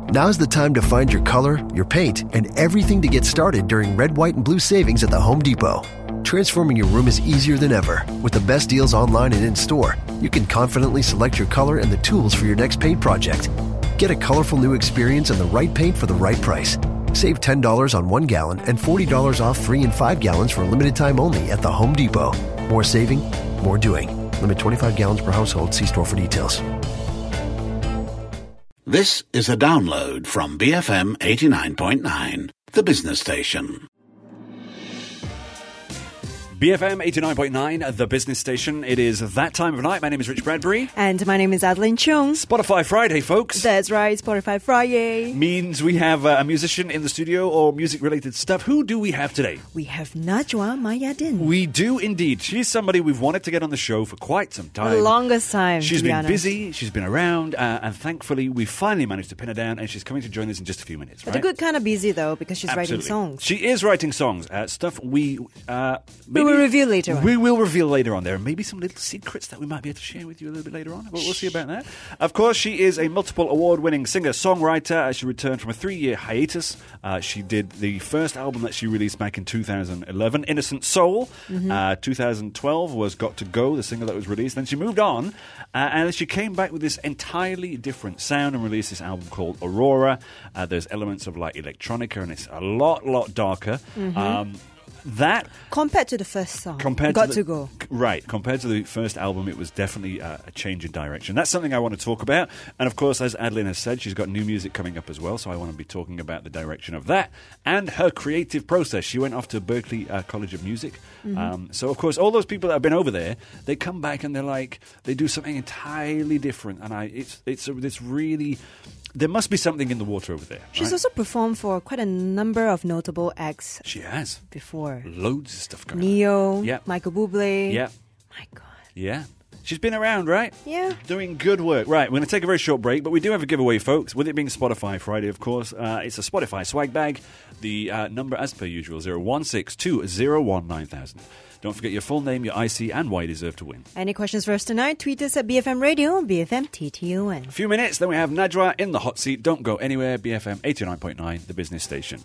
Now's the time to find your color, your paint, and everything to get started during Red, White, and Blue savings at the Home Depot. Transforming your room is easier than ever. With the best deals online and in-store, you can confidently select your color and the tools for your next paint project. Get a colorful new experience and the right paint for the right price. Save $10 on 1 gallon and $40 off 3 and 5 gallons for a limited time only at the Home Depot. More saving, more doing. Limit 25 gallons per household. See store for details. This is a download from BFM 89.9, the business station. BFM 89.9, the business station. It is that time of night. My name is Rich Bradbury. And my name is Adeline Chung. Spotify Friday, folks. That's right, Spotify Friday. Means we have a musician in the studio or music-related stuff. Who do we have today? We have Najwa Mayadin. We do indeed. She's somebody we've wanted to get on the show for quite some time. The longest time, She's been honest. busy, she's been around, and thankfully we finally managed to pin her down, and she's coming to join us in just a few minutes, But right? a good kind of busy, though, because she's Absolutely. writing songs. She is writing songs. Stuff we will reveal later on. We will reveal later on. There are maybe some little secrets that we might be able to share with you a little bit later on. We'll see about that. Of course, she is a multiple award-winning singer-songwriter. She returned from a 3-year hiatus. She did the first album that she released back in 2011, Innocent Soul. 2012 was Got to Go, the single that was released. Then she moved on, and she came back with this entirely different sound and released this album called Aurora. There's elements of like electronica, and it's a lot darker. That compared to the first song, compared to Go. Right, compared to the first album, it was definitely a change in direction. That's something I want to talk about. And of course, as Adeline has said, she's got new music coming up as well, so I want to be talking about the direction of that and her creative process. She went off to Berklee College of Music. So of course, all those people that have been over there, they come back and they're like, they do something entirely different. And it's really... There must be something in the water over there. She's right? also performed for quite a number of notable acts. She has. Before. Loads of stuff going Neo, on. Yeah. Michael Bublé. Yeah. My God. Yeah. She's been around, right? Yeah. Doing good work. Right, we're going to take a very short break, but we do have a giveaway, folks. With it being Spotify Friday, of course. It's a Spotify swag bag. The number, as per usual, 0162019,000. Don't forget your full name, your IC, and why you deserve to win. Any questions for us tonight? Tweet us at BFM Radio, BFM TTON. A few minutes, then we have Najwa in the hot seat. Don't go anywhere. BFM 89.9, the business station.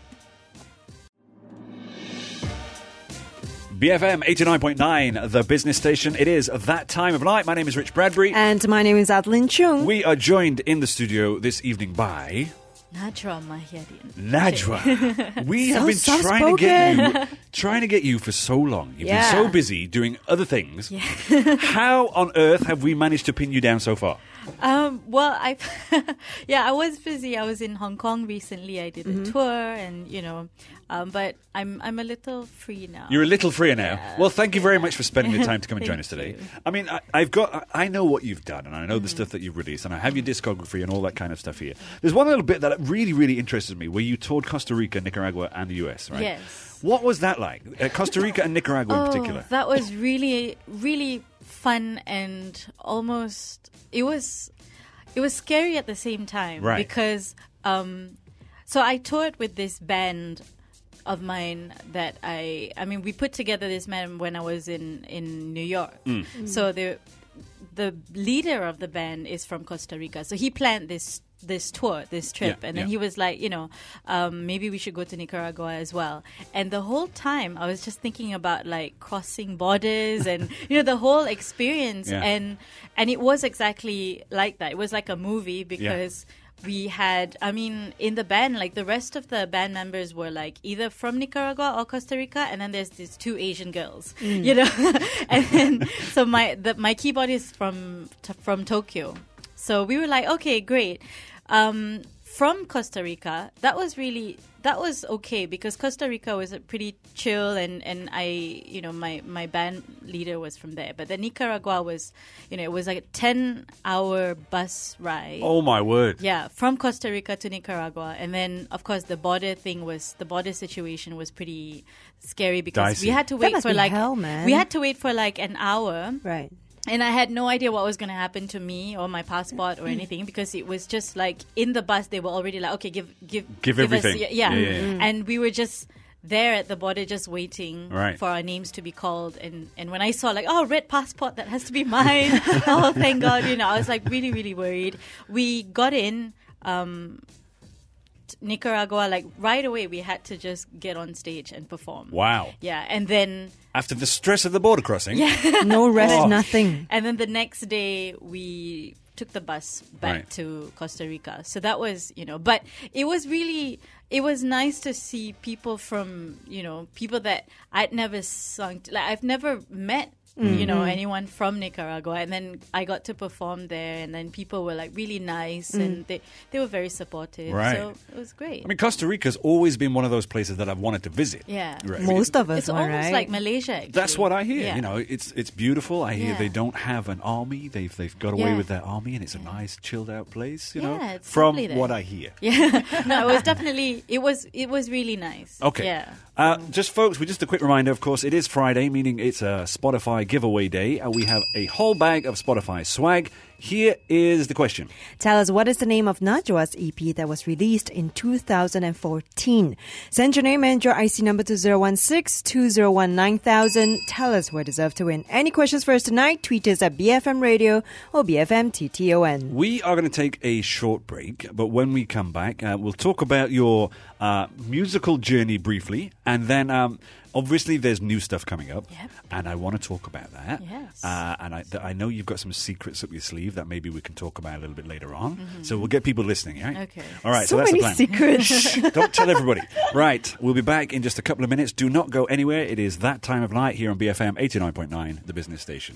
BFM 89.9, the business station. It is that time of night. My name is Rich Bradbury. And my name is Adeline Chung. We are joined in the studio this evening by... Najwa Mayadin. Najwa. We have So been trying to get you for so long. You've been so busy doing other things. Yeah. How on earth have we managed to pin you down so far? Well, I was busy. I was in Hong Kong recently. I did a tour, and but I'm a little free now. You're a little freer now. Yeah. Well, thank you very much for spending the time to come and join us today. you. I mean, I know what you've done, and I know the stuff that you've released, and I have your discography and all that kind of stuff here. There's one little bit that really, really interested me, where you toured Costa Rica, Nicaragua, and the US, right? Yes. What was that like? Costa Rica and Nicaragua in particular. That was really, really fun, and almost it was scary at the same time, right? Because so I toured with this band of mine that I mean we put together this band when I was in New York. So the leader of the band is from Costa Rica, so he planned this tour, this trip, and then he was like, maybe we should go to Nicaragua as well. And the whole time I was just thinking about like crossing borders and the whole experience, and it was exactly like that. It was like a movie because we had, in the band, like the rest of the band members were like either from Nicaragua or Costa Rica, and then there's these 2 Asian girls, and then so my keyboard is from Tokyo. So we were like, okay, great. From Costa Rica, that was okay because Costa Rica was pretty chill, and I, my band leader was from there. But the Nicaragua was, it was like a 10-hour bus ride. Oh my word! Yeah, from Costa Rica to Nicaragua, and then of course the border situation was pretty scary because Dicey. we had to wait for like hell, man. we had to wait for like an hour, Right. And I had no idea what was going to happen to me or my passport or anything because it was just like in the bus they were already like, okay, give everything. us, and we were just there at the border just waiting for our names to be called, and when I saw like, oh, red passport, that has to be mine. Oh, thank God, I was like really, really worried. We got in. Nicaragua, like right away, we had to just get on stage and perform. Wow. Yeah, and then After the stress of the border crossing. No rest, nothing. and then the next day we took the bus back Right. to Costa Rica. So that was, but it was nice to see people from, people that I'd never sung to, like I've never met. Anyone from Nicaragua, and then I got to perform there, and then people were like really nice, and they were very supportive. Right. So it was great. I mean, Costa Rica's always been one of those places that I've wanted to visit. Yeah. Right. Most of us It's were, almost right? like Malaysia. Actually. That's what I hear. Yeah. It's beautiful. I hear Yeah. they don't have an army. They've got away Yeah. with their army, and it's a nice, chilled out place. Yeah, it's from lovely there. what I hear. Yeah. No, it was definitely it was really nice. Okay. Yeah. Just folks, just a quick reminder, of course, it is Friday, meaning it's a Spotify giveaway day. We have a whole bag of Spotify swag. Here is the question. Tell us what is the name of Najwa's EP that was released in 2014. Send your name and your IC number to 016-201-9000. Tell us where deserve to win. Any questions for us tonight? Tweet us at BFM Radio or BFM TTON. We are going to take a short break, but when we come back, we'll talk about your musical journey briefly, and then obviously there's new stuff coming up, Yep. and I want to talk about that. Yes. And I know you've got some secrets up your sleeve that maybe we can talk about a little bit later on. So we'll get people listening, right? Okay. All right, So that's many the plan. secrets. Shh, don't tell everybody. Right, we'll be back in just a couple of minutes. Do not go anywhere. It is that time of night here on BFM 89.9, the business station.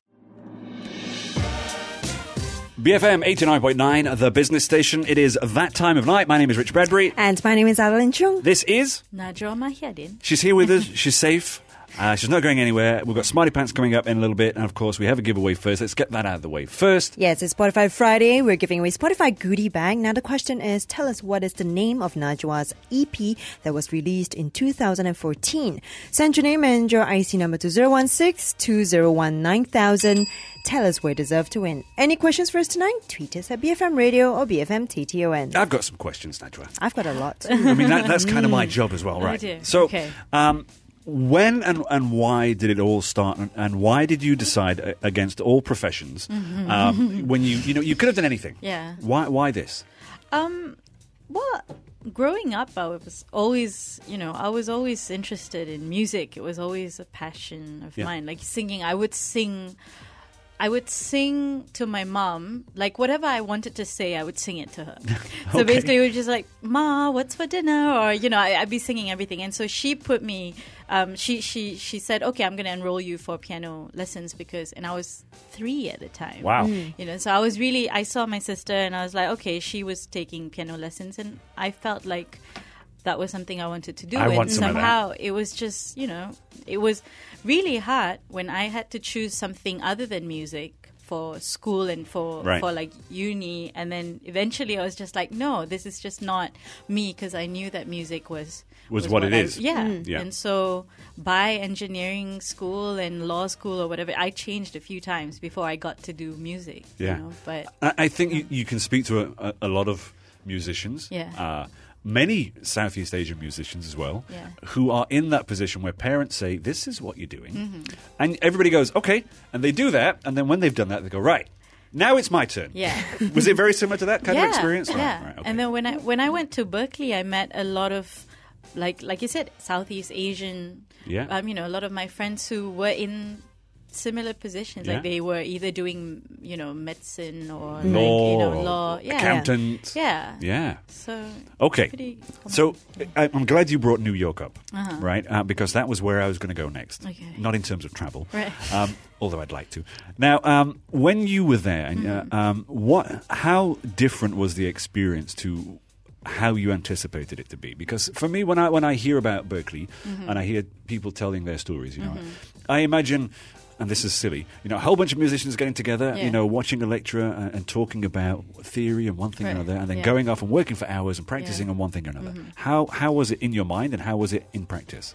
BFM 89.9, the business station. It is that time of night. My name is Rich Bradbury. And my name is Adeline Chung. This is... Najwa Mahiadin. She's here with us. She's safe. She's not going anywhere. We've got Smarty Pants coming up in a little bit. And, of course, we have a giveaway first. Let's get that out of the way first. Yes, it's Spotify Friday. We're giving away Spotify goodie bag. Now the question is, tell us what is the name of Najwa's EP that was released in 2014. Send your name and your IC number to 016-201-9000. Tell us where you deserve to win. Any questions for us tonight? Tweet us at BFM Radio or BFM TTON. I've got some questions, Najwa. I've got a lot. I mean, that's kind of my job as well, right? dear. So, Okay. when and why did it all start, and why did you decide against all professions when you could have done anything? Yeah. Why this? Well, growing up, I was always interested in music. It was always a passion of Yeah. mine. Like singing, I would sing to my mom, like whatever I wanted to say, I would sing it to her. So Okay. basically, we were just like, "Ma, what's for dinner?" Or I'd be singing everything. And so she put me. She said, "Okay, I'm going to enroll you for piano lessons and I was 3 at the time. Wow. So I saw my sister and I was like, okay, she was taking piano lessons, and I felt like that was something I wanted to do. I and want some of that. somehow it was just, it was really hard when I had to choose something other than music for school and for like uni. And then eventually I was just like, no, this is just not me, because I knew that music was what it is. Yeah. Yeah. And so by engineering school and law school or whatever, I changed a few times before I got to do music. Yeah. But I think you can speak to a lot of musicians. Yeah. Many Southeast Asian musicians as well, Yeah. who are in that position where parents say, this is what you're doing. And everybody goes, okay. And they do that. And then when they've done that, they go, right, now it's my turn. yeah. Was it very similar to that kind of experience? Yeah. Right, okay. And then when I went to Berkeley, I met a lot of, like you said, Southeast Asian. Yeah. A lot of my friends who were in similar positions, Yeah. like they were either doing medicine or Law, law, yeah, accountant. yeah. Yeah. So Okay. pretty common. So I'm glad you brought New York up, right? Because that was where I was going to go next. Okay. Not in terms of travel, Right. although I'd like to. Now, when you were there, how different was the experience to how you anticipated it to be? Because for me, when I hear about Berkeley and I hear people telling their stories, I imagine. And this is silly, a whole bunch of musicians getting together, Yeah. watching a lecturer and talking about theory and one thing or Right. another, and then Yeah. going off and working for hours and practicing on one thing or another. How was it in your mind, and how was it in practice?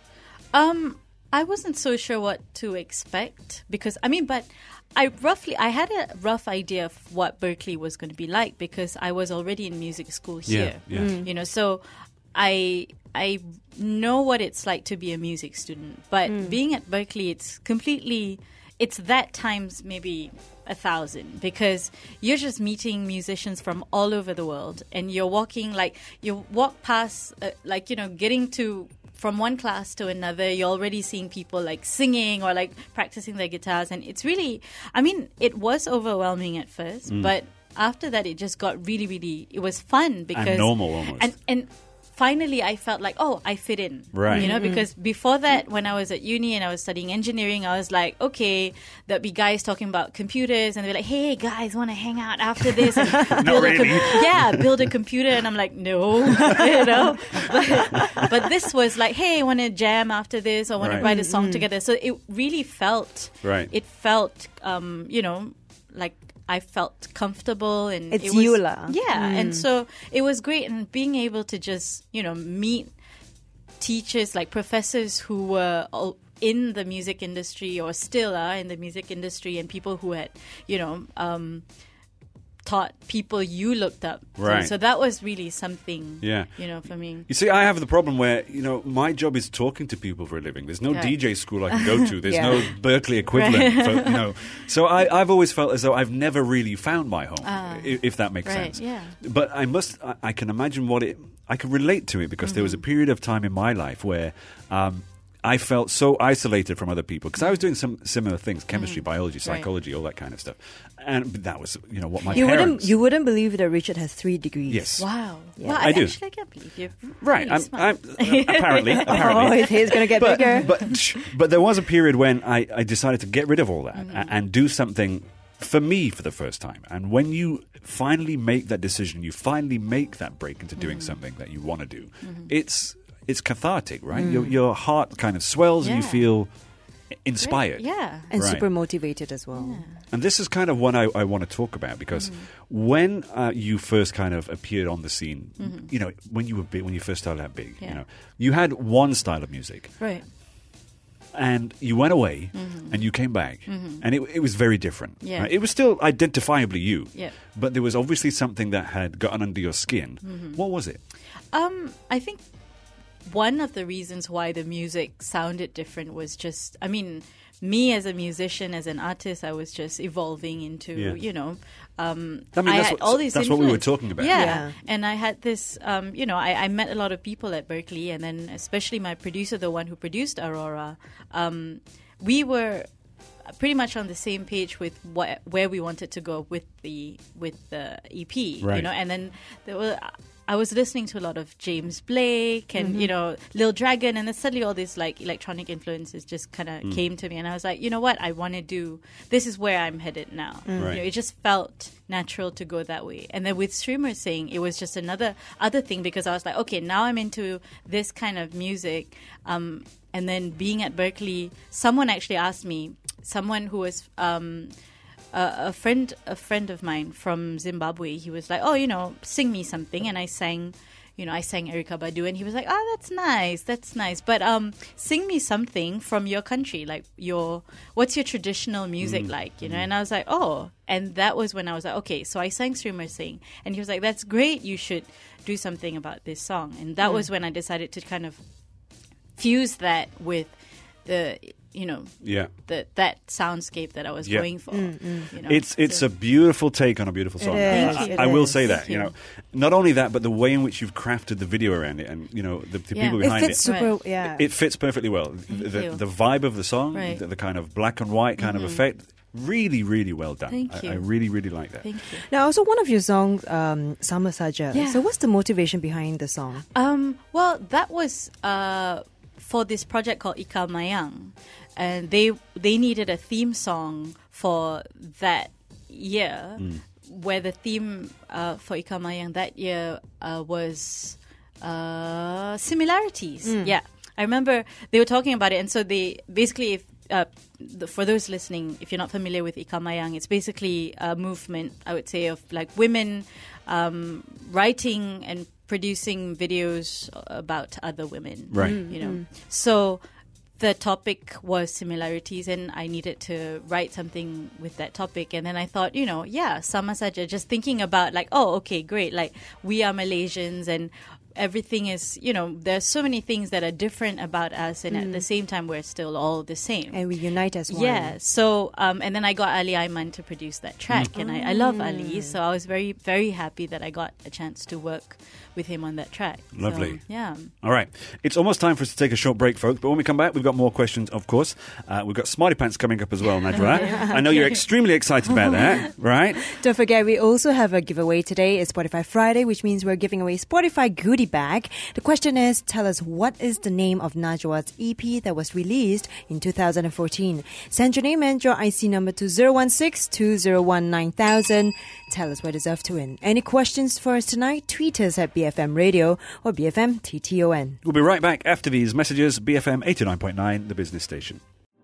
I wasn't so sure what to expect because but I had a rough idea of what Berkeley was going to be like because I was already in music school here. Yeah. So I know what it's like to be a music student, but being at Berkeley, it's that times maybe 1,000, because you're just meeting musicians from all over the world, and you're walking, like, you walk past, like, you know, getting to from one class to another, you're already seeing people like singing or like practicing their guitars, and it's really, I mean, it was overwhelming at first, but after that it just got really, really, it was fun because and normal almost. And finally I felt like, oh, I fit in. Right. You know, because before that, when I was at uni and I was studying engineering, I was like, okay, there'd be guys talking about computers and they'd be like, hey, guys, want to hang out after this? And Not really. build a computer. And I'm like, no, you know. But this was like, hey, want to jam after this, or want to Right. write a song together. So it really felt, Right. it felt, you know, like I felt comfortable, and It's it was, you lah. yeah, and so it was great, and being able to just, you know, meet teachers, like professors who were all in the music industry or still are in the music industry, and people who had, you know, taught people you looked up to. Right. So that was really something, Yeah. you know, for me. You see, I have the problem where, you know, my job is talking to people for a living. There's no Right. DJ school I can go to. There's Yeah. no Berkeley equivalent. For, you know, so I've always felt as though I've never really found my home, if that makes right, sense. yeah. But I can imagine I can relate to it, because there was a period of time in my life where I felt so isolated from other people, because I was doing some similar things, chemistry, biology, psychology, all that kind of stuff. And that was, you know, what my parents... You wouldn't believe that Richard has 3 degrees. Yes. Wow. Yeah. Well, I do. Actually, I can't believe you. Right. Really smart. Apparently. Oh, his hair's going to get bigger. But there was a period when I decided to get rid of all that and do something for me for the first time. And when you finally make that decision, you finally make that break into doing something that you want to do, it's cathartic, right? Your heart kind of swells and you Yeah. feel inspired. Yeah. And Right. super motivated as well. And this is kind of what I want to talk about, because when you first kind of appeared on the scene, you know, when you were big, when you first started out big, you Yeah. know, you had one style of music. Right. And you went away and you came back, and it was very different. Yeah. Right? It was still identifiably you, Yeah. but there was obviously something that had gotten under your skin. What was it? I think one of the reasons why the music sounded different was just, I mean, me as a musician, as an artist, I was just evolving into, Yeah. you know, I mean, I that's had what- all these that's what we were influence. talking about. Yeah. Yeah. And I had this, you know, I met a lot of people at Berkeley, and then especially my producer, the one who produced Aurora, we were pretty much on the same page with where we wanted to go with the EP, you Right. know, and then there were. I was listening to a lot of James Blake and, you know, Lil Dragon, and then suddenly all these like electronic influences just kind of came to me, and I was like, you know what, I want to do, this is where I'm headed now. You know, Right. it just felt natural to go that way. And then with Streamer Sing, it was just other thing, because I was like, okay, now I'm into this kind of music. And then being at Berkeley, someone actually asked me, someone who was a friend of mine from Zimbabwe, he was like, oh, you know, sing me something. And I sang Erykah Badu, and he was like, oh, that's nice. But sing me something from your country, like what's your traditional music like, you know? And I was like, oh. And that was when I was like, okay. So I sang Streamer Sing, and he was like, that's great, you should do something about this song. And that was when I decided to kind of fuse that with the, you know, Yeah. that soundscape that I was Yeah. going for. You know? It's So- a beautiful take on a beautiful song. is. Thank you. I will is. say that, Thank you you. know, not only that, but the way in which you've crafted the video around it, and you know, the Yeah. people It behind fits super, Right. yeah. It fits perfectly well. you. The vibe of the song, Right. the kind of black and white kind of effect, really, really well done. Thank you. I really, really like that. Thank you. Now, also one of your songs, Sama Saja. Yeah. So what's the motivation behind the song? Well, that was for this project called Ikal Mayang, and they needed a theme song for that year, where the theme for Ikal Mayang that year was similarities. Yeah, I remember they were talking about it, and so they basically, for those listening, if you're not familiar with Ikal Mayang, it's basically a movement, I would say, of like women writing and producing videos about other women. Right. You know, so the topic was similarities, and I needed to write something with that topic. And then I thought, Sama Saja, just thinking about like, oh, okay, great. Like, we are Malaysians, and everything is, there's so many things that are different about us, and at the same time we're still all the same. And we unite as one. Yeah. So, and then I got Ali Aiman to produce that track, and I love Ali, so I was very, very happy that I got a chance to work with him on that track. Lovely. So, yeah. All right. It's almost time for us to take a short break, folks. But when we come back, we've got more questions, of course. We've got Smarty Pants coming up as well, Najwa. I know you're extremely excited about that, right? Don't forget, we also have a giveaway today. It's Spotify Friday, which means we're giving away Spotify goodie bag. The question is, tell us what is the name of Najwa's EP that was released in 2014. Send your name and your IC number to 016-201-9000. Tell us what deserve to win. Any questions for us tonight? Tweet us at BFM Radio or BFM TTON. We'll be right back after these messages. BFM 89.9, the business station.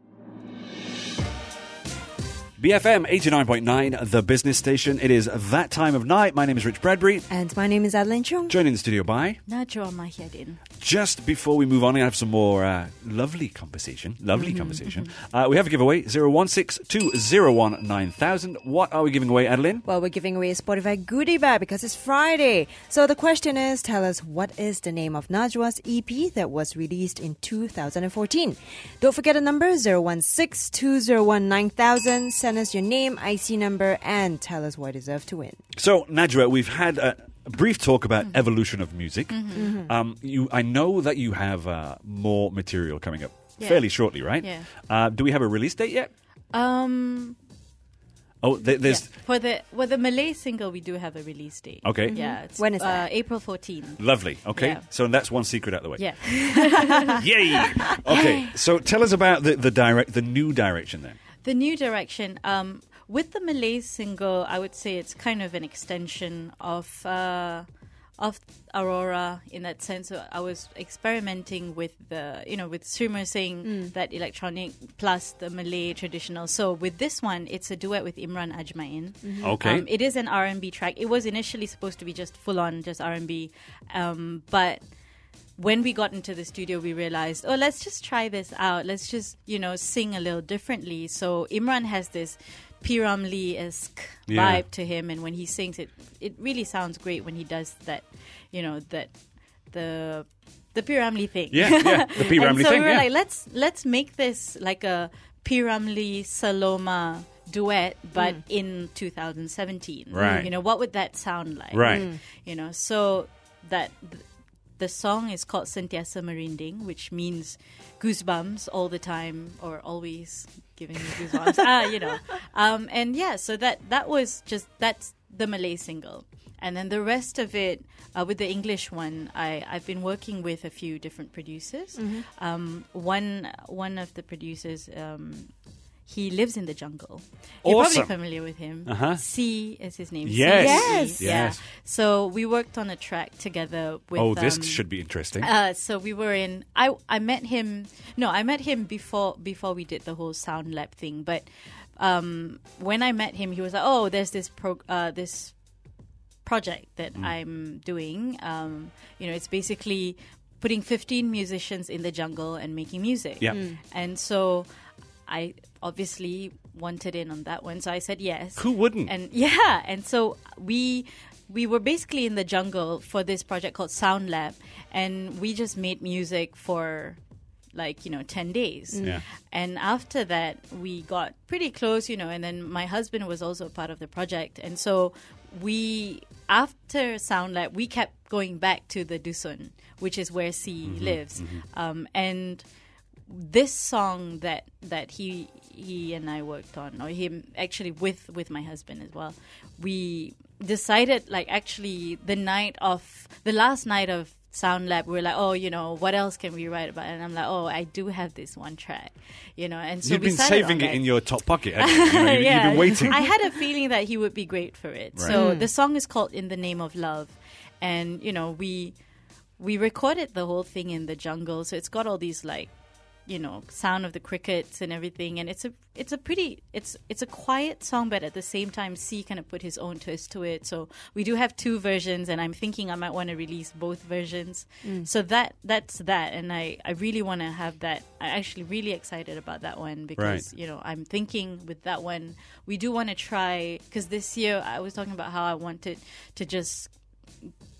BFM 89.9, the business station. It is that time of night. My name is Rich Bradbury. And my name is Adeline Chung. Joined in the studio by... Najwa Mahidin. Just before we move on, I have some more lovely conversation. We have a giveaway, 016-201-9000. What are we giving away, Adeline? Well, we're giving away a Spotify goodie bag because it's Friday. So the question is, tell us what is the name of Najwa's EP that was released in 2014. Don't forget the number, 016-201-9000. Send us your name, IC number, and tell us what you deserve to win. So, Najwa, we've had a brief talk about evolution of music. I know that you have more material coming up fairly shortly, right? Yeah. Do we have a release date yet? There's... For the Malay single, we do have a release date. Okay. Yeah. It's, When is that? April 14th. Lovely. Okay. Yeah. So that's one secret out of the way. Yeah. Yay! Okay. So tell us about the new direction then. The new direction. With the Malay single, I would say it's kind of an extension of Aurora in that sense. So I was experimenting with with Srimer saying that electronic plus the Malay traditional. So with this one, it's a duet with Imran Ajmain. Okay. It is an R&B track. It was initially supposed to be just full on, just R&B, but when we got into the studio, we realized, let's just try this out. Let's just, sing a little differently. So Imran has this P. Ramlee-esque vibe to him. And when he sings it, it really sounds great when he does that, the P. Ramlee thing. Yeah, the P. Ramlee so thing. we were like, let's make this like a P. Ramlee-Saloma duet, but in 2017. Right. What would that sound like? Right. So that... The song is called Sentiasa Merinding, which means goosebumps all the time or always giving me goosebumps. So that's the Malay single. And then the rest of it, with the English one, I've been working with a few different producers. One of the producers, he lives in the jungle. You're Awesome. probably familiar with him. C is his name. Yes. C. Yeah. So we worked on a track together with... this should be interesting. So we were in... I met him... No, I met him before we did the whole Sound Lab thing. But when I met him, he was like, there's this this project that I'm doing. It's basically putting 15 musicians in the jungle and making music. Yeah. And so... I obviously wanted in on that one, so I said yes. Who wouldn't? And so we were basically in the jungle for this project called Sound Lab, and we just made music for 10 days. Yeah. And after that, we got pretty close, and then my husband was also a part of the project, and so after Sound Lab, we kept going back to the Dusun, which is where C lives, and this song that he and I worked on, or him actually with my husband as well, we decided the last night of Sound Lab, we were like, what else can we write about? And I'm like, I do have this one track, and so you've we been saving it in your top pocket, haven't you? You've been waiting. I had a feeling that he would be great for it. Right. So the song is called In the Name of Love, and we recorded the whole thing in the jungle, so it's got all these sound of the crickets and everything, and it's a quiet song, but at the same time C kind of put his own twist to it. So we do have two versions, and I'm thinking I might want to release both versions. So that's that, and I really want to have that. I'm actually really excited about that one because I'm thinking with that one we do want to try, because this year I was talking about how I wanted to just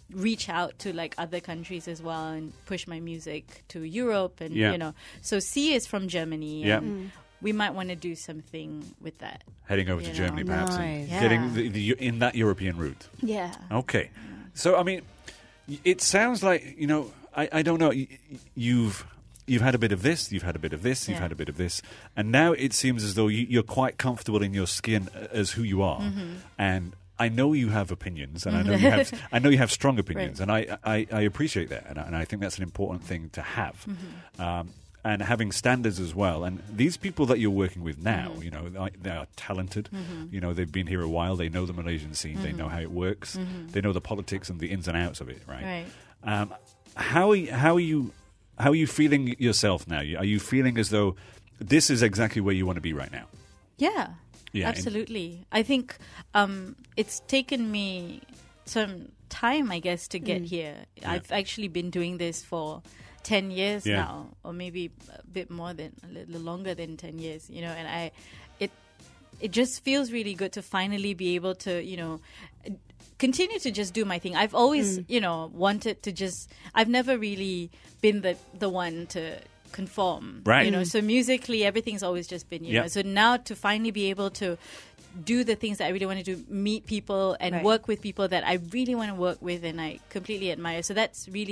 reach out to like other countries as well and push my music to Europe and Yeah. you know. So C is from Germany. Yeah. And we might want to do something with that. Heading over to You Germany, know. perhaps, and Nice. Yeah. getting in that European route. Yeah. Okay. So, I mean, it sounds like, I don't know, you've had a bit of this, you've had a bit of this, you've Yeah. had a bit of this, and now it seems as though you're quite comfortable in your skin as who you are. And I know you have opinions, and I know you have strong opinions, Right. and I appreciate that, and I think that's an important thing to have. And having standards as well. And these people that you're working with now, they are talented. They've been here a while. They know the Malaysian scene. They know how it works. They know the politics and the ins and outs of it. Right. How are you feeling yourself now? Are you feeling as though this is exactly where you want to be right now? Yeah. Yeah, Absolutely. I think it's taken me some time, I guess, to get here. Yeah. I've actually been doing this for 10 years Yeah. now, or maybe a bit more than a little longer than 10 years, and it just feels really good to finally be able to, continue to just do my thing. I've always, wanted to I've never really been the one to conform. Right. So musically, everything's always just been, Yeah. So now to finally be able to do the things that I really want to do, meet people and Right. work with people that I really want to work with and I completely admire. So that's really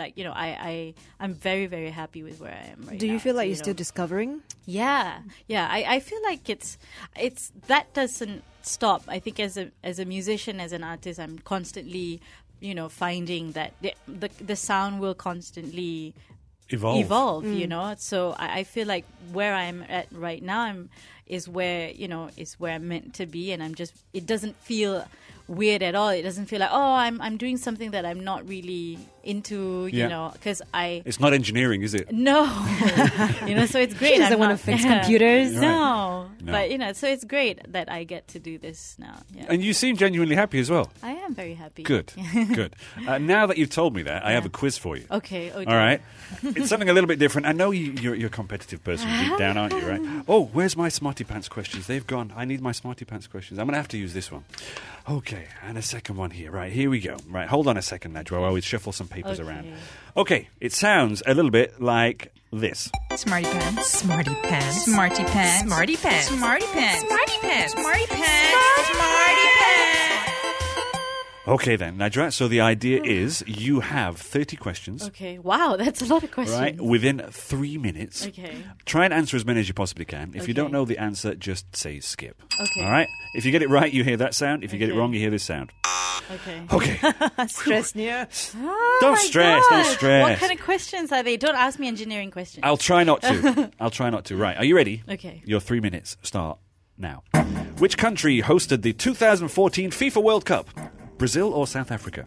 I'm very, very happy with where I am right now. Do you feel like So, you're still discovering? Yeah. I feel like it's that doesn't stop. I think as a musician, as an artist, I'm constantly, finding that the sound will constantly evolve. So I feel like where I'm at right now is where I'm meant to be, and it doesn't feel weird at all. It doesn't feel like, I'm doing something that I'm not really into, because It's not engineering, is it? no, so it's great. She doesn't I'm want not- to fix computers. No, No. but so it's great that I get to do this now. Yeah. And you seem genuinely happy as well. I am very happy. Good, good. Now that you've told me that, I have a quiz for you. Okay. All right. It's something a little bit different. I know you're a competitive person deep down, aren't you, right? Oh, where's my Smarty Pants questions? They've gone. I need my Smarty Pants questions. I'm going to have to use this one. Okay, and a second one here. Right, here we go. Right, hold on a second, Najwa, while we shuffle some papers Okay. around. Okay, it sounds a little bit like this. Smarty pants. Smarty pants. Smarty pants. Smarty pants. Smarty pants. Smarty pants. Smarty pants. Smarty pants. Okay then, Najwa, so the idea is you have 30 questions. Okay. Wow, that's a lot of questions. Right, within 3 minutes. Okay. Try and answer as many as you possibly can. If you don't Okay. know the answer, just say skip. Okay. All right? If you get it right, you hear that sound. If you get it Okay. wrong, you hear this sound. Okay. Okay. Stress near. Don't my stress, don't God. stress. What kind of questions are they? Don't ask me engineering questions. I'll try not to. I'll try not to. Right, are you ready? Okay. Your 3 minutes start now. Which country hosted the 2014 FIFA World Cup? Brazil or South Africa?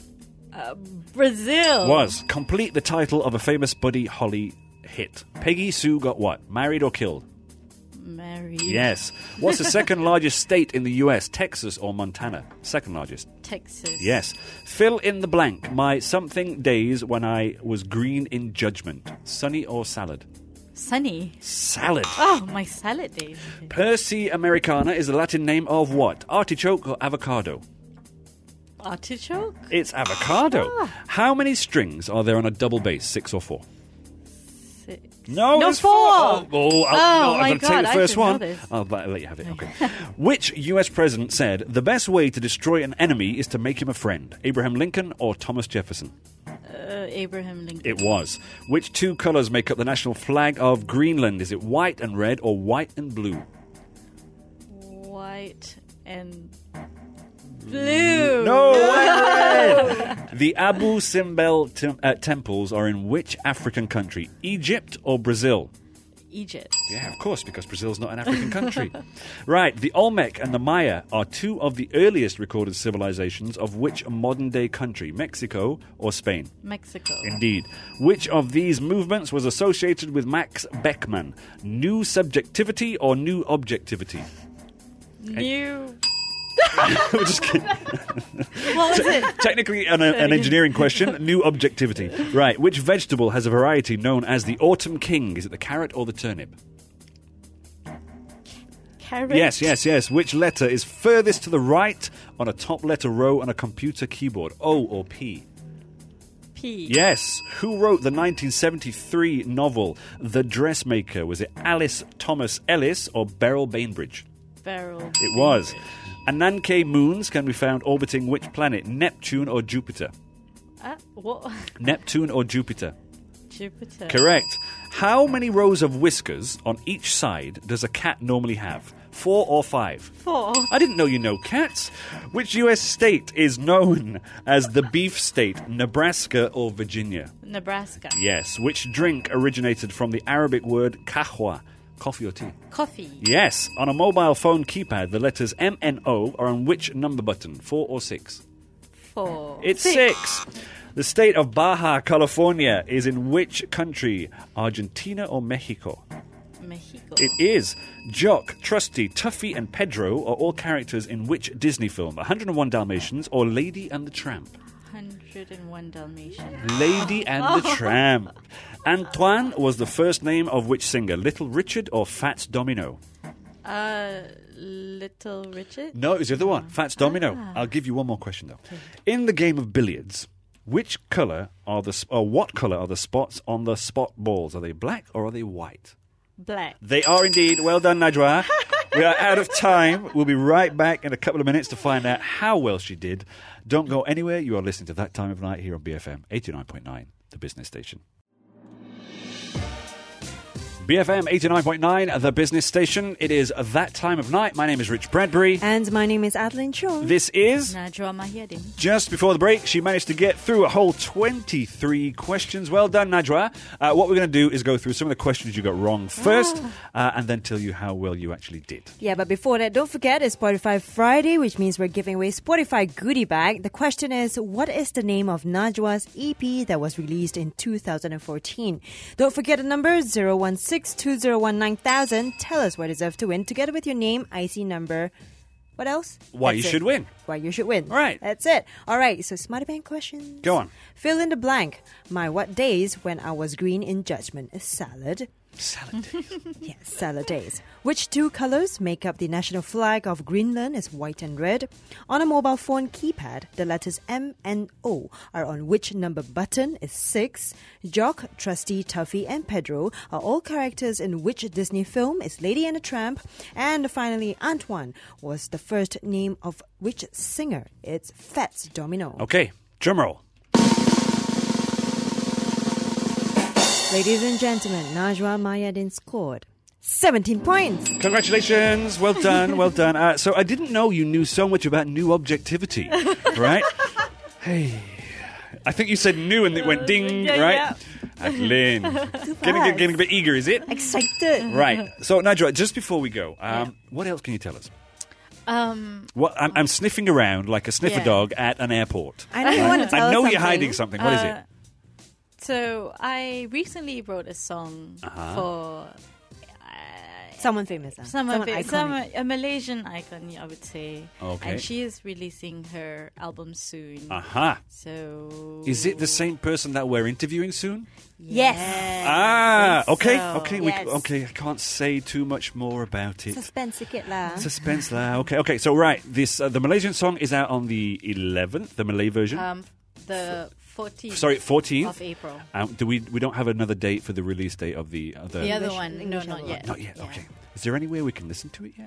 Brazil. Was. Complete the title of a famous Buddy Holly hit. Peggy Sue got what? Married or killed? Married. Yes. What's the second largest state in the US? Texas or Montana? Second largest. Texas. Yes. Fill in the blank. My something days when I was green in judgment. Sunny or salad? Sunny. Salad. Oh, my salad days. Okay. Percy Americana is the Latin name of what? Artichoke or avocado? Artichoke? It's avocado. How many strings are there on a double bass? 6 or 4? Six. No, No, there's 4. Oh, Oh, I'm my going to take God, the I first should know one. this. I'll let you have it. Okay. Which U.S. president said the best way to destroy an enemy is to make him a friend? Abraham Lincoln or Thomas Jefferson? Abraham Lincoln. It was. Which two colours make up the national flag of Greenland? Is it white and red or white and blue? White and blue. No, red. The Abu Simbel temples are in which African country? Egypt or Brazil? Egypt. Yeah, of course, because Brazil's not an African country. Right, the Olmec and the Maya are two of the earliest recorded civilizations of which modern-day country? Mexico or Spain? Mexico. Indeed. Which of these movements was associated with Max Beckmann? New subjectivity or new objectivity? New. I'm just kidding. What was it? Technically an engineering question. New objectivity. Right. Which vegetable has a variety known as the autumn king? Is it the carrot or the turnip? Carrot. Yes. Which letter is furthest to the right on a top letter row on a computer keyboard? O or P? P. Yes. Who wrote the 1973 novel The Dressmaker? Was it Alice Thomas Ellis or Beryl Bainbridge? Beryl. It was. Ananke moons can be found orbiting which planet? Neptune or Jupiter? What? Neptune or Jupiter? Jupiter. Correct. How many rows of whiskers on each side does a cat normally have? 4 or 5? 4. I didn't know you know cats. Which U.S. state is known as the beef state, Nebraska or Virginia? Nebraska. Yes. Which drink originated from the Arabic word kahwa? Coffee or tea? Coffee. Yes. On a mobile phone keypad, the letters M and O are on which number button? 4 or 6? 4. It's 6. The state of Baja California is in which country? Argentina or Mexico? Mexico. It is. Jock, Trusty, Tuffy, and Pedro are all characters in which Disney film? 101 Dalmatians or Lady and the Tramp? 101 Dalmatians. Lady and the Tramp. Antoine was the first name of which singer? Little Richard or Fats Domino? Little Richard? No, it was the other one. Fats Domino. I'll give you one more question, though. Okay. In the game of billiards, which colour are what colour are the spots on the spot balls? Are they black or are they white? Black. They are indeed. Well done, Najwa. We are out of time. We'll be right back in a couple of minutes to find out how well she did. Don't go anywhere. You are listening to That Time of Night here on BFM 89.9, the business station. BFM 89.9, the business station. It is that time of night. My name is Rich Bradbury. And my name is Adeline Chong. This is... Najwa Mahiyadin. Just before the break, she managed to get through a whole 23 questions. Well done, Najwa. What we're going to do is go through some of the questions you got wrong first, and then tell you how well you actually did. Yeah, but before that, don't forget it's Spotify Friday, which means we're giving away Spotify goodie bag. The question is, what is the name of Najwa's EP that was released in 2014? Don't forget the number 016-201-9000. Tell us what you deserve to win together with your name, IC number. What else? Why That's you it. should win. Why you should win. All right. That's it. All right, so Smarty Band questions. Go on. Fill in the blank. My what days when I was green in judgment is salad. Salad days. Yes, salad days. Which two colors make up the national flag of Greenland is white and red? On a mobile phone keypad, the letters M and O are on which number button is 6? Jock, Trusty, Tuffy, and Pedro are all characters in which Disney film is Lady and the Tramp? And finally, Antoine was the first name of which singer? It's Fats Domino. Okay, drum roll. Ladies and gentlemen, Najwa Mahiyadin scored 17 points. Congratulations. Well done. Well done. So I didn't know you knew so much about new objectivity, right? Hey. I think you said new and it went ding, right? Yeah. Adeline. Getting a bit eager, is it? Excited. Right. So, Najwa, just before we go, what else can you tell us? What I'm sniffing around like a sniffer dog at an airport. I know you want to tell I know us you're something. hiding something. What is it? So I recently wrote a song for Someone famous. a Malaysian icon, I would say. Okay. And she is releasing her album soon. Aha. So Is it the same person that we're interviewing soon? Yes. Okay. so. Okay. Yes. Okay. I can't say too much more about it. Suspense sikit lah. Suspense lah. Okay. So right, this the Malaysian song is out on the 11th, the Malay version. the 14th. Sorry, 14th of April. We don't have another date for the release date of the other. The other English- one, English no, not album. yet. Not yet. Yeah. Okay. Is there any way we can listen to it yet?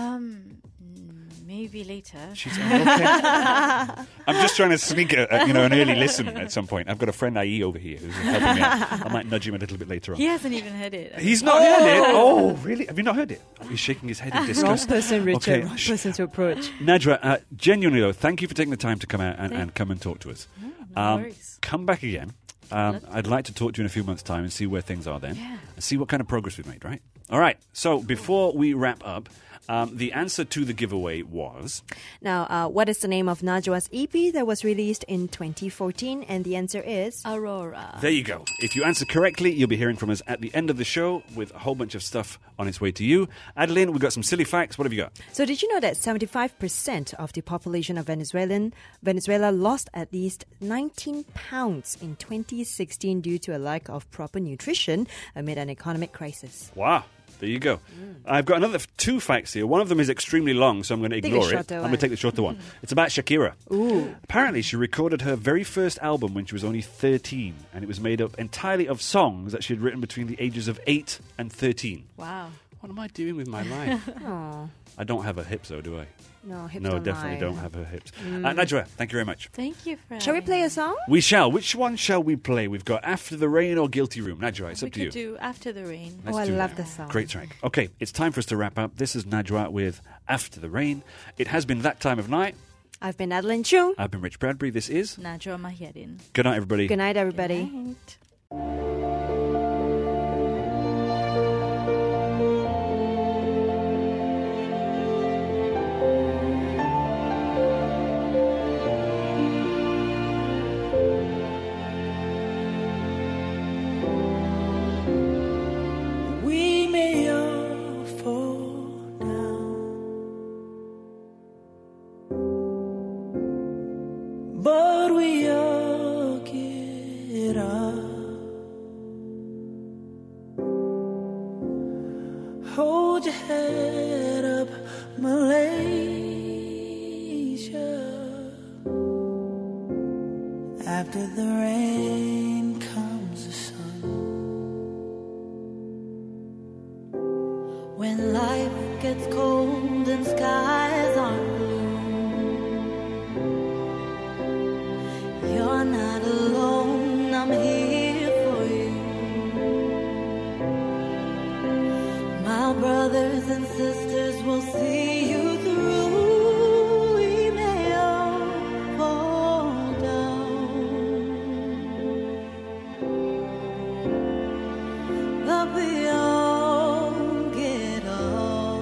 Maybe later. She's okay. I'm just trying to sneak an early listen at some point. I've got a friend IE over here who's helping me out. I might nudge him a little bit later on. He hasn't even heard it. He's not heard it. Oh, really? Have you not heard it? Oh, he's shaking his head in Wrong disgust. person, Richard. Okay. Wrong person to approach. Najwa, genuinely though, thank you for taking the time to come out and come and talk to us. No worries. Come back again. I'd like to talk to you in a few months' time and see where things are then. Yeah. And see what kind of progress we've made, right? All right. So before we wrap up, the answer to the giveaway was... Now, what is the name of Najwa's EP that was released in 2014? And the answer is... Aurora. There you go. If you answer correctly, you'll be hearing from us at the end of the show with a whole bunch of stuff on its way to you. Adeline, we've got some silly facts. What have you got? So did you know that 75% of the population of Venezuela lost at least 19 pounds in 2016 due to a lack of proper nutrition amid an economic crisis? Wow. There you go. I've got another two facts here. One of them is extremely long, so I'm going to Take a ignore it. shorter I'm one. going to take the shorter one. It's about Shakira. Ooh. Apparently, she recorded her very first album when she was only 13, and it was made up entirely of songs that she had written between the ages of 8 and 13. Wow. What am I doing with my life? Oh, I don't have her hips, though, do I? no, hips No, don't definitely lie. don't have her hips. Najwa, thank you very much. Thank you for Shall we play a song? We shall. Which one shall we play? We've got After the Rain or Guilty Room. Najwa, it's We up to you. could do After the Rain. Let's I do love that. this song. Great track. Okay, it's time for us to wrap up. This is Najwa with After the Rain. It has been that time of night. I've been Adeline Chung. I've been Rich Bradbury. This is... Najwa Mahyarin. Good night, everybody. Good night, everybody. Good night. We may all fall down, but we all get up. Hold your head up, Malaysia. After the rain comes the sun. When life gets cold and skies aren't blue, you're not alone, I'm here for you. My brothers and sisters will see you through. We may all fall down, but we all get up.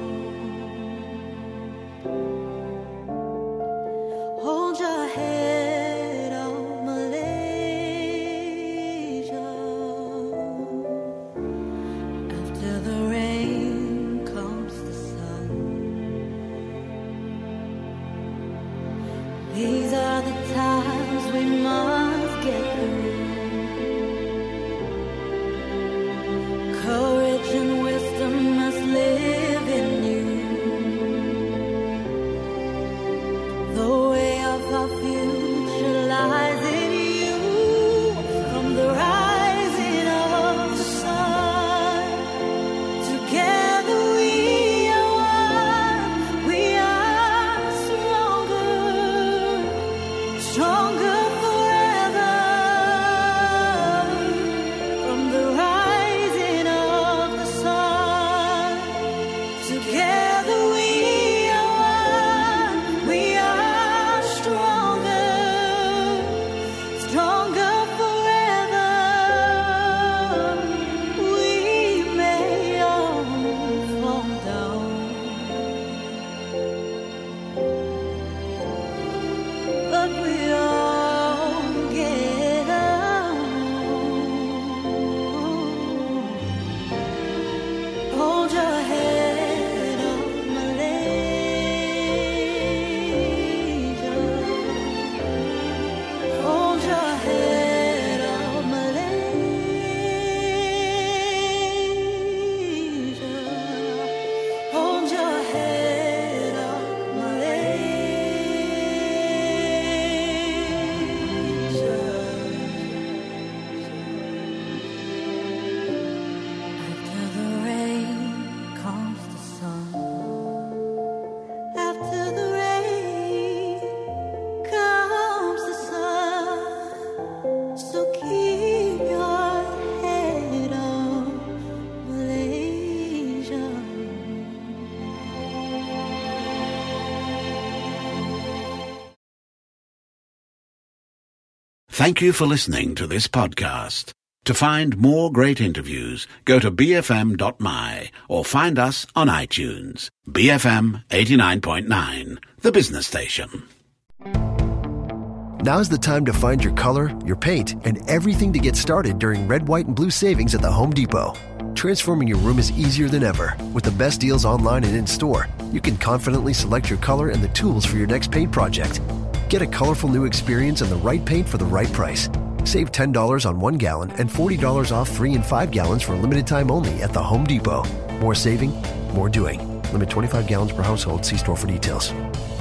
Hold your head up, Malaysia. After the rain comes the sun. These are the times we must get through. Courage and wisdom must live in you. The way of our future lies in you. From the rising of the sun, together we are one. We are stronger, stronger forever. From the rising of the sun, together we are one. We are stronger, stronger forever. We may all fall down, but we all get up. Hold your head up, Malaysia. Hold your head up, Malaysia. Hold your head up, Malaysia. After the rain comes the sun. After the rain comes the sun. So keep your head up, Malaysia. Thank you for listening to this podcast. To find more great interviews, go to bfm.my or find us on iTunes. BFM 89.9, the business station. Now's the time to find your color, your paint, and everything to get started during red, white, and blue savings at the Home Depot. Transforming your room is easier than ever. With the best deals online and in-store, you can confidently select your color and the tools for your next paint project. Get a colorful new experience and the right paint for the right price. Save $10 on 1 gallon and $40 off 3 and 5 gallons for a limited time only at the Home Depot. More saving, more doing. Limit 25 gallons per household. See store for details.